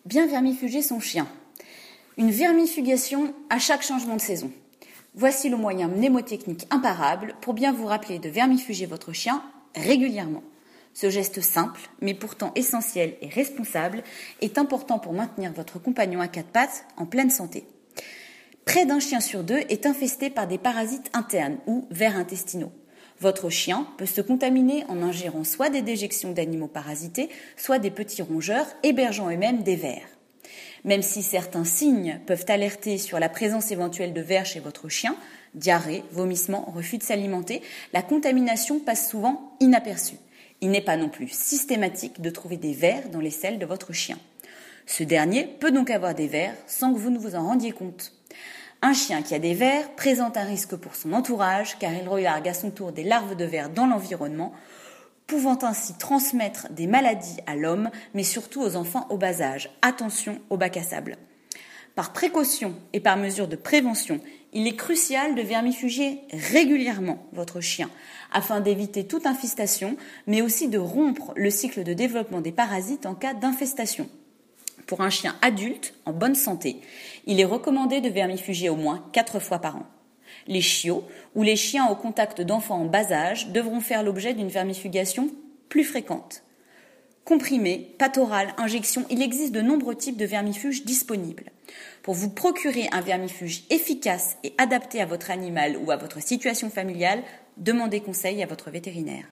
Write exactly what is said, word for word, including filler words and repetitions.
Bien vermifuger son chien. Une vermifugation à chaque changement de saison. Voici le moyen mnémotechnique imparable pour bien vous rappeler de vermifuger votre chien régulièrement. Ce geste simple, mais pourtant essentiel et responsable, est important pour maintenir votre compagnon à quatre pattes en pleine santé. Près d'un chien sur deux est infesté par des parasites internes ou vers intestinaux. Votre chien peut se contaminer en ingérant soit des déjections d'animaux parasités, soit des petits rongeurs hébergeant eux-mêmes des vers. Même si certains signes peuvent alerter sur la présence éventuelle de vers chez votre chien, diarrhée, vomissement, refus de s'alimenter, la contamination passe souvent inaperçue. Il n'est pas non plus systématique de trouver des vers dans les selles de votre chien. Ce dernier peut donc avoir des vers sans que vous ne vous en rendiez compte. Un chien qui a des vers présente un risque pour son entourage car il relargue à son tour des larves de vers dans l'environnement, pouvant ainsi transmettre des maladies à l'homme, mais surtout aux enfants au bas âge. Attention au bac à sable. Par précaution et par mesure de prévention, il est crucial de vermifuger régulièrement votre chien afin d'éviter toute infestation, mais aussi de rompre le cycle de développement des parasites en cas d'infestation. Pour un chien adulte, en bonne santé, il est recommandé de vermifuger au moins quatre fois par an. Les chiots ou les chiens au contact d'enfants en bas âge devront faire l'objet d'une vermifugation plus fréquente. Comprimés, pâte orale, injection, il existe de nombreux types de vermifuges disponibles. Pour vous procurer un vermifuge efficace et adapté à votre animal ou à votre situation familiale, demandez conseil à votre vétérinaire.